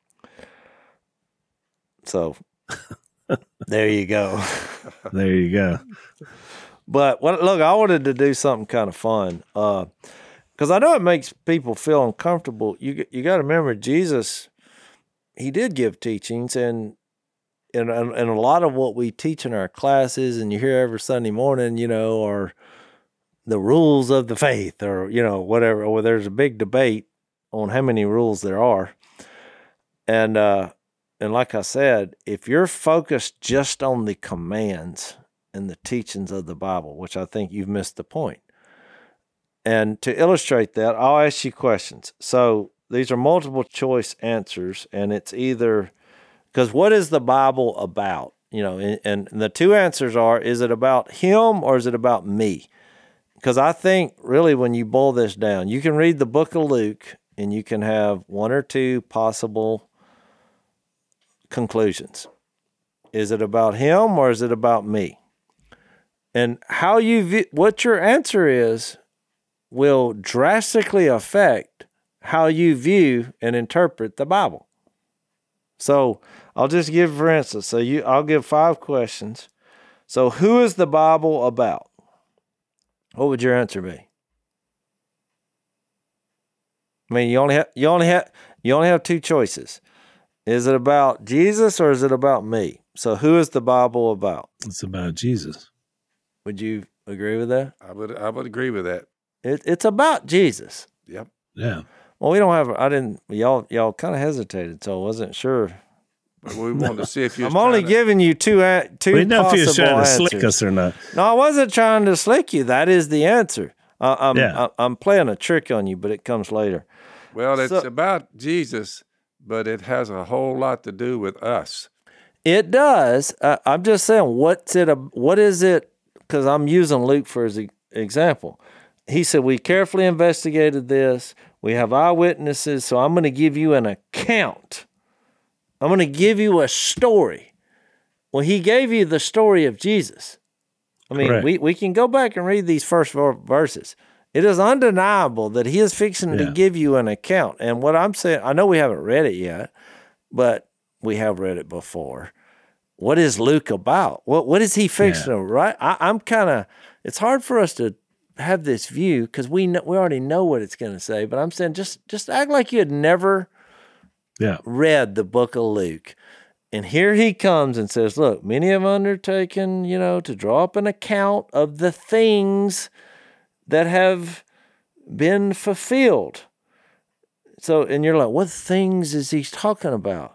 S4: So there you go.
S2: There you go.
S4: But what, look, I wanted to do something kind of fun because uh, I know it makes people feel uncomfortable. You you got to remember, Jesus, he did give teachings, and, and and a lot of what we teach in our classes, and you hear every Sunday morning, you know, are the rules of the faith, or you know, whatever. Or there's a big debate on how many rules there are, and uh, and like I said, if you're focused just on the commands and the teachings of the Bible, which I think you've missed the point. And to illustrate that, I'll ask you questions. So these are multiple choice answers, and it's either, because what is the Bible about? You know, and, and the two answers are, is it about him or is it about me? Because I think really when you boil this down, you can read the book of Luke and you can have one or two possible conclusions. Is it about him or is it about me? And how you view, what your answer is will drastically affect how you view and interpret the Bible. So I'll just give, for instance, so you, I'll give five questions. So who is the Bible about? What would your answer be? I mean, you only have you only have you only have two choices. Is it about Jesus or is it about me? So who is the Bible about?
S2: It's about Jesus.
S4: Would you agree with that?
S3: I would I would agree with that.
S4: It, it's about Jesus.
S3: Yep.
S2: Yeah.
S4: Well, we don't have. I didn't. Y'all y'all kind of hesitated, so I wasn't sure.
S3: But we wanted to see if you.
S4: I'm only
S3: to...
S4: giving you two a- two
S2: We didn't know if
S4: possible
S2: he was trying to
S4: answers.
S2: slick us or not.
S4: No, I wasn't trying to slick you. That is the answer. Uh, I'm
S2: Yeah.
S4: I, I'm playing a trick on you, but it comes later.
S3: Well, it's
S4: So-
S3: about Jesus, but it has a whole lot to do with us.
S4: It does. Uh, I'm just saying, what's it? A, what is it? Because I'm using Luke for his e- example. He said, we carefully investigated this. We have eyewitnesses, so I'm going to give you an account. I'm going to give you a story. Well, he gave you the story of Jesus. I mean,
S2: Correct.
S4: we, we can go back and read these first four verses. It is undeniable that he is fixing to
S2: Yeah.
S4: give you an account. And what I'm saying, I know we haven't read it yet, but we have read it before. What is Luke about? What what is he fixing
S2: Yeah.
S4: to write? I, I'm kind of, it's hard for us to have this view because we know, we already know what it's going to say. But I'm saying just just act like you had never
S2: Yeah.
S4: read the book of Luke. And here he comes and says, look, many have undertaken, you know, to draw up an account of the things that have been fulfilled. So, and you're like, what things is he talking about?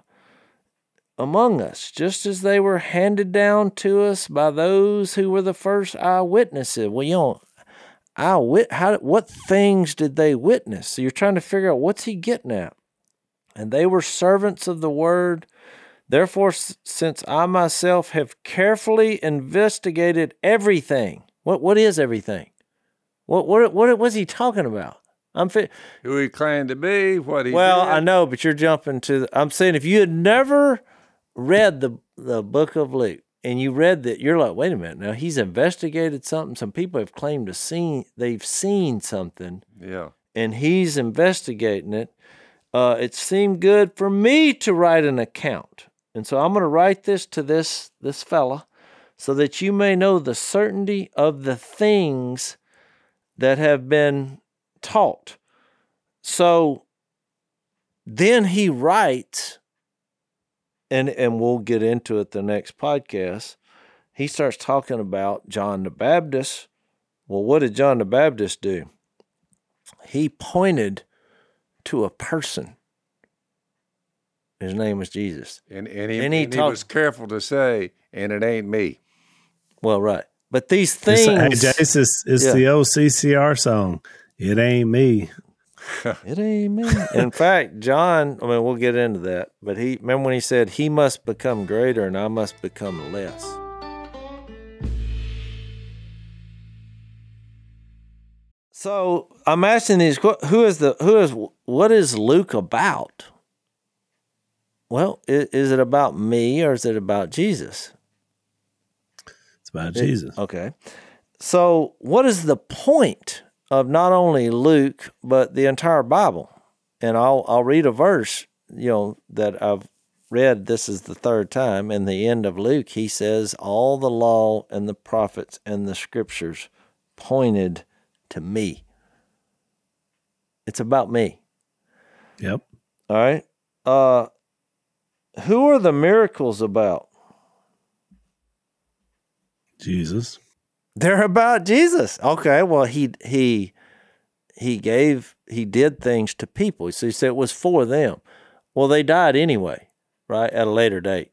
S4: Among us, just as they were handed down to us by those who were the first eyewitnesses. Well, you know, eyewit- how, what things did they witness? So you're trying to figure out what's he getting at. And they were servants of the word. Therefore, s- since I myself have carefully investigated everything. What what is everything? What what what was he talking about? I'm fi-
S3: Who he claimed to be, what he
S4: well,
S3: did.
S4: I know, but you're jumping to. The, I'm saying if you had never read the the book of Luke and you read that, you're like, wait a minute. Now he's investigated something. Some people have claimed to seen they've seen something,
S3: Yeah.
S4: and he's investigating it. Uh, it seemed good for me to write an account, and so I'm going to write this to this this fella, so that you may know the certainty of the things that have been taught. So then he writes, and, and we'll get into it the next podcast. He starts talking about John the Baptist. Well, what did John the Baptist do? He pointed to a person. His name was Jesus.
S3: And, and, he,
S4: And
S3: and
S4: he
S3: he,
S4: talked-
S3: was careful to say, and it ain't me.
S4: Well, right. But these
S2: It's,
S4: things...
S2: hey, Jace, it's, it's
S4: Yeah.
S2: the old C C R song. It ain't me.
S4: It ain't me. In fact, John, I mean, we'll get into that, but he, remember when he said, he must become greater and I must become less. So I'm asking these, who is the, who is, what is Luke about? Well, is, is it about me or is it about Jesus?
S2: It's about Jesus.
S4: Okay. So what is the point of not only Luke, but the entire Bible? And I'll I'll read a verse, you know, that I've read. This is the third time. In the end of Luke, he says, all the law and the prophets and the scriptures pointed to me. It's about me.
S2: Yep.
S4: All right. Uh, who are the miracles about?
S2: Jesus.
S4: They're about Jesus. Okay, well, he he he gave he did things to people. So he said it was for them. Well, they died anyway, right? At a later date.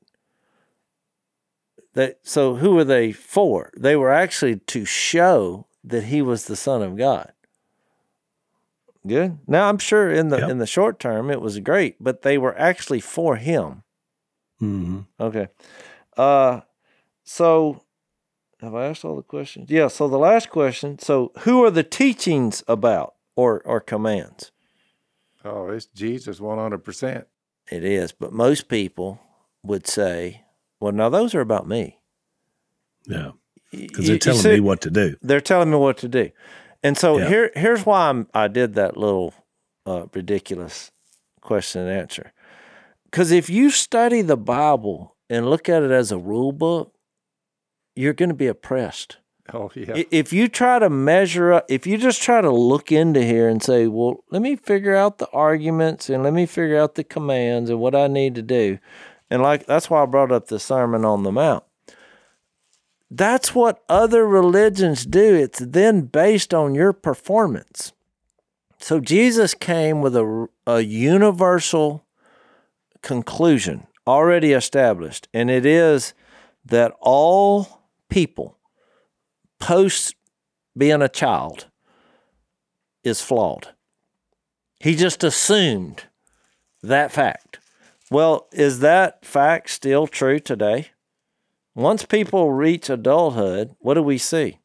S4: That so who were they for? They were actually to show that he was the Son of God. Good. Now I'm sure in the
S2: Yep.
S4: in the short term it was great, but they were actually for him.
S2: Mm-hmm.
S4: Okay. Uh so have I asked all the questions? Yeah, so the last question, so who are the teachings about or or commands?
S3: Oh, it's Jesus one hundred percent.
S4: It is, but most people would say, well, now those are about me.
S2: Yeah. Because
S4: You-
S2: they're
S4: you
S2: telling
S4: see-
S2: me what to do.
S4: They're telling me what to do. And so
S2: Yeah.
S4: here here's why I'm, I did that little uh, ridiculous question and answer. Because if you study the Bible and look at it as a rule book, you're going to be oppressed.
S3: Oh, yeah.
S4: I- If you try to measure up, if you just try to look into here and say, well, let me figure out the arguments and let me figure out the commands and what I need to do. And like, that's why I brought up the Sermon on the Mount. That's what other religions do. It's then based on your performance. So Jesus came with a, a universal conclusion already established, and it is that all people post being a child is flawed. He just assumed that fact. Well, is that fact still true today? Once people reach adulthood, what do we see?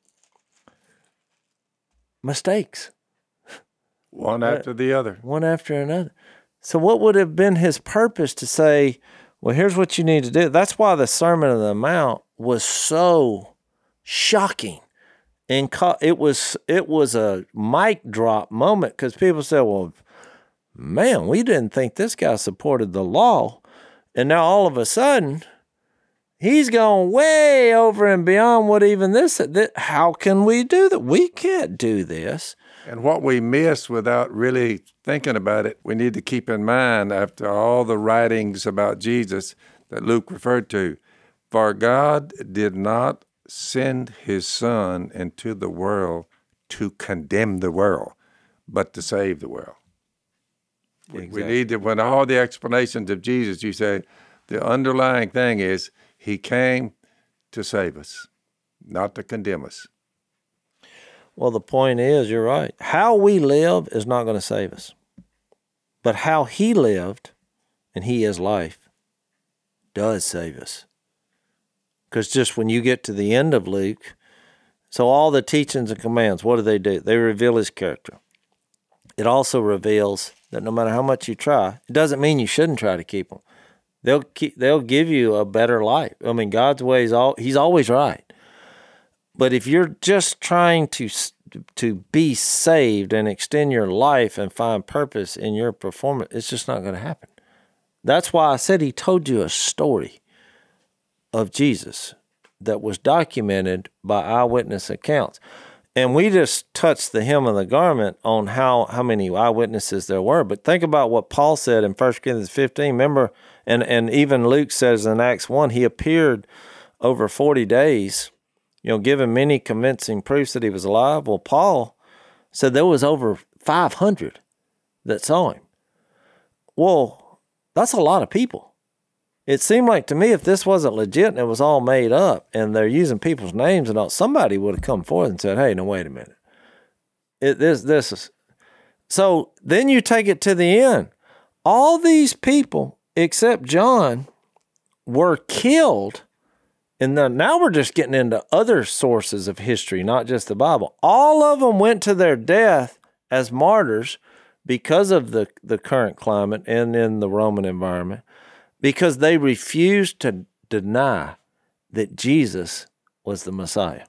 S4: Mistakes,
S3: One after the other.
S4: one after another. So what would have been his purpose to say, well, here's what you need to do? That's why the Sermon on the Mount was so shocking. And ca- it was it was a mic drop moment because people said, well, man, we didn't think this guy supported the law. And now all of a sudden, he's gone way over and beyond what even this, this. How can we do that? We can't do this.
S3: And what we miss without really thinking about it, we need to keep in mind after all the writings about Jesus that Luke referred to. For God did not send his Son into the world to condemn the world, but to save the world. We- We
S4: Exactly.
S3: need to, when all the explanations of Jesus, you say the underlying thing is he came to save us, not to condemn us.
S4: Well, the point is, you're right. How we live is not going to save us. But how he lived, and he is life, does save us. Because just when you get to the end of Luke, so all the teachings and commands, what do they do? They reveal his character. it also reveals that no matter how much you try, it doesn't mean you shouldn't try to keep them. They'll keep, they'll give you a better life. I mean, God's way is all, he's always right. But if you're just trying to to be saved and extend your life and find purpose in your performance, it's just not going to happen. That's why I said he told you a story of Jesus that was documented by eyewitness accounts. And we just touched the hem of the garment on how, how many eyewitnesses there were. But think about what Paul said in First Corinthians fifteen. Remember, and, and even Luke says in Acts one, he appeared over forty days, you know, giving many convincing proofs that he was alive. Well, Paul said there was over five hundred that saw him. Well, that's a lot of people. It seemed like to me if this wasn't legit and it was all made up and they're using people's names and all, somebody would have come forth and said, hey, no, wait a minute. It, this, this is. So then you take it to the end. All these people, except John, were killed. And then now we're just getting into other sources of history, not just the Bible. All of them went to their death as martyrs because of the, the current climate and in the Roman environment, because they refused to deny that Jesus was the Messiah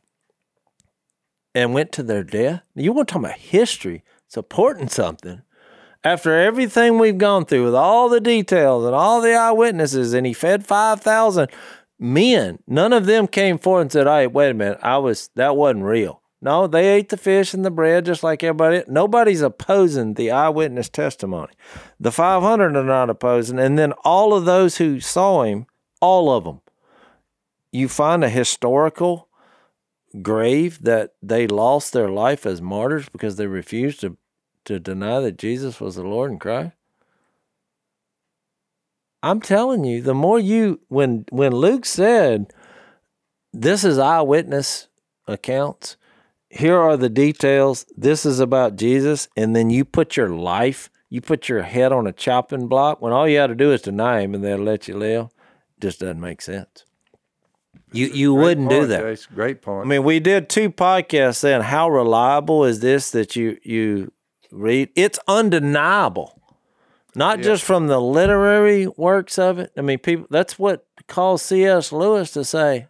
S4: and went to their death. You want to talk about history supporting something. After everything we've gone through with all the details and all the eyewitnesses, and he fed five thousand men, none of them came forward and said, hey, wait a minute, I was that wasn't real. No, they ate the fish and the bread just like everybody. Nobody's opposing the eyewitness testimony. The five hundred are not opposing. And then all of those who saw him, all of them, you find a historical grave that they lost their life as martyrs because they refused to, to deny that Jesus was the Lord and Christ. I'm telling you, the more you, when, when Luke said, this is eyewitness accounts, here are the details, this is about Jesus, and then you put your life, you put your head on a chopping block, when all you had to do is deny him and they'll let you live, it just doesn't make sense. You you wouldn't
S3: point,
S4: do that.
S3: Jace, great point.
S4: I mean, we did two podcasts saying, how reliable is this that you, you read? It's undeniable. Not
S3: yeah.
S4: just from the literary works of it. I mean, people, that's what caused C S Lewis to say,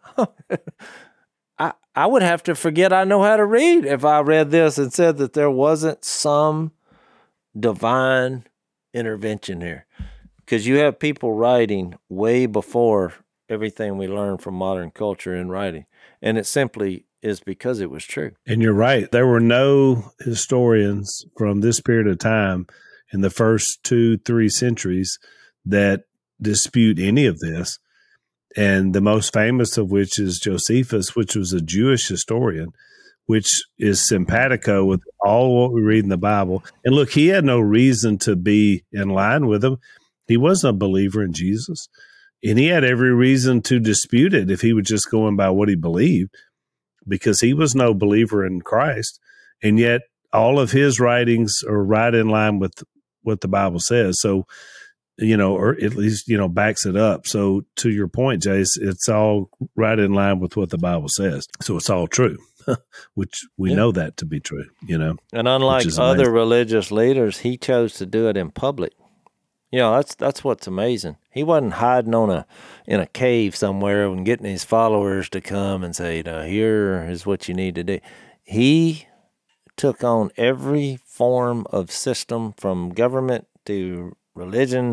S4: I, I would have to forget I know how to read if I read this and said that there wasn't some divine intervention here. Because you have people writing way before everything we learn from modern culture in writing. And it simply is because it was true.
S2: And you're right. There were no historians from this period of time in the first two, three centuries that dispute any of this. And the most famous of which is Josephus, which was a Jewish historian, which is simpatico with all what we read in the Bible. And look, he had no reason to be in line with them. He wasn't a believer in Jesus. And he had every reason to dispute it if he was just going by what he believed, because he was no believer in Christ. And yet all of his writings are right in line with what the Bible says. So, you know, or at least, you know, backs it up. So to your point, Jace, it's all right in line with what the Bible says. So it's all true, which we yeah. know that to be true, you know.
S4: And unlike other religious leaders, he chose to do it in public. You know, that's that's what's amazing. He wasn't hiding on a in a cave somewhere and getting his followers to come and say, no, here is what you need to do. He took on every form of system, from government to religion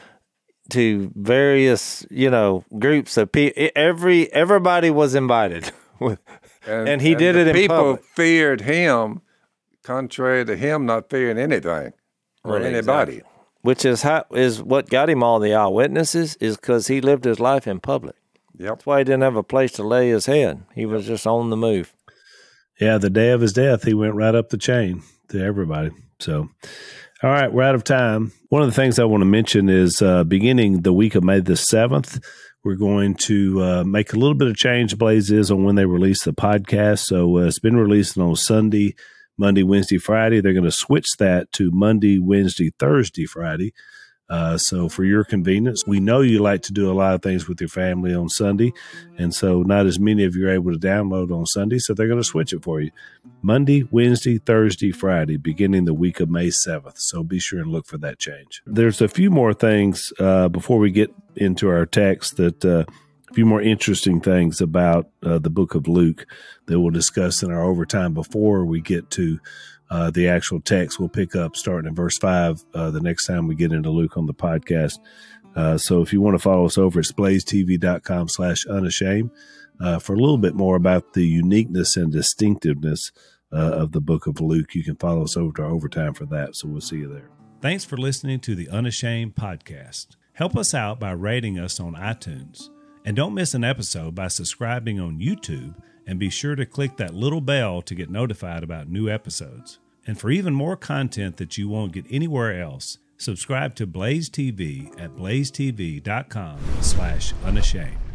S4: to various, you know, groups of people. Every everybody was invited, and, and he
S3: and
S4: did it in
S3: people
S4: public.
S3: Feared him, contrary to him not fearing anything or
S4: Right,
S3: anybody.
S4: exactly. Which is how, is what got him all the eyewitnesses, is because he lived his life in public.
S3: Yep.
S4: That's why he didn't have a place to lay his head. He was just on the move.
S2: Yeah, the day of his death, he went right up the chain to everybody. So, all right, we're out of time. One of the things I want to mention is uh, beginning the week of May the seventh, we're going to uh, make a little bit of change, Blaze is, on when they release the podcast. So uh, it's been released on Sunday, Monday, Wednesday, Friday. They're going to switch that to Monday, Wednesday, Thursday, Friday. Uh, so for your convenience, we know you like to do a lot of things with your family on Sunday. And so not as many of you are able to download on Sunday. So they're going to switch it for you. Monday, Wednesday, Thursday, Friday, beginning the week of May seventh. So be sure and look for that change. There's a few more things uh, before we get into our text that uh, a few more interesting things about uh, the book of Luke that we'll discuss in our overtime before we get to Uh, the actual text. We'll pick up starting in verse five uh, the next time we get into Luke on the podcast. Uh, so if you want to follow us over, it's blazetv.com slash unashamed uh, for a little bit more about the uniqueness and distinctiveness uh, of the book of Luke. You can follow us over to our overtime for that. So we'll see you there. Thanks for listening to the Unashamed podcast. Help us out by rating us on iTunes. And don't miss an episode by subscribing on YouTube, and be sure to click that little bell to get notified about new episodes. And for even more content that you won't get anywhere else, subscribe to Blaze T V at blazetv.com slash unashamed.